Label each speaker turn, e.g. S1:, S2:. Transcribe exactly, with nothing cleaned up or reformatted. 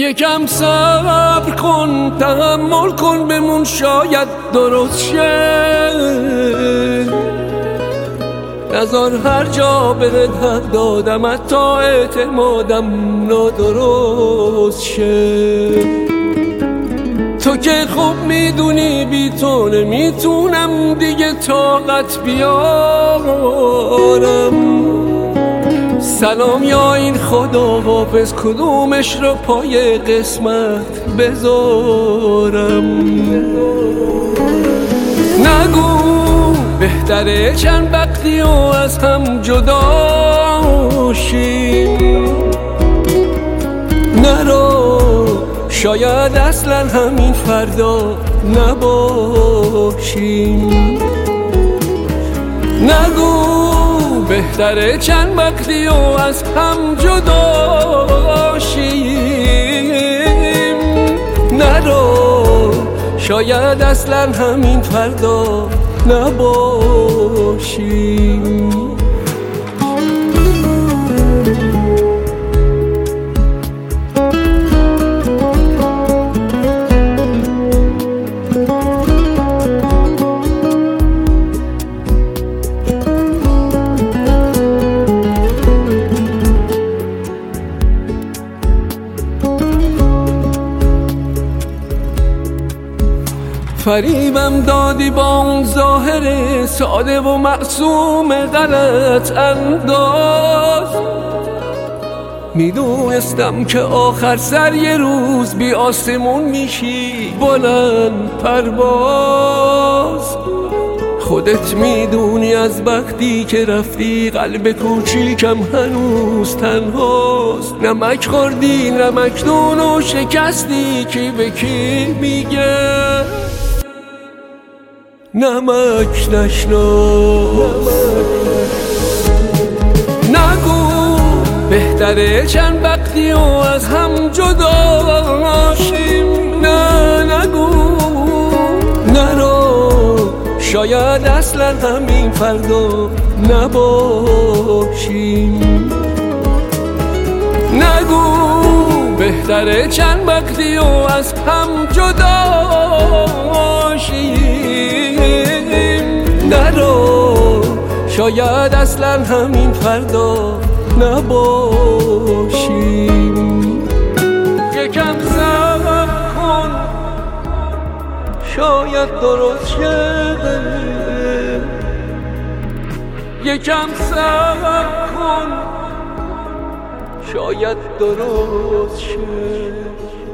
S1: یکم صبر کن، تحمل کن، بمون شاید درست شه. نذار هر جا بهت حق دادم تا اعتمادم نادرست شه. تو که خوب میدونی بی تو نمیتونم دیگه طاقت بیارم. سلام یا این خدا حافظ، کدومش رو پای قسمت بذارم. نگو بهتره چند وقتی و از هم جدا شیم. نرو شاید اصلا همین فردا نباشیم. نگو بهتره چند وقتی و از هم جدا شیم. نرو شاید اصلا همین فردا نباشیم. فریبم دادی با اون ظاهر ساده و معصوم غلط انداز. میدونستم که آخر سر یه روز بی آسمون میشی بلند پرواز. خودت میدونی از وقتی که رفتی قلب کوچیکم هنوز تنهاست. نمک خوردی نمک دون و شکستی، کی به کی میگه نمک نشناس. نگو بهتره چند وقتی و از هم جدا شیم. نه نگو نرو شاید اصلا همین فردا نباشیم. نگو بهتره چند وقتی و از هم جدا شیم. نرو شاید اصلا همین فردا نباشیم. یکم صبر کن شاید درست شه. یکم صبر کن شاید درست شه.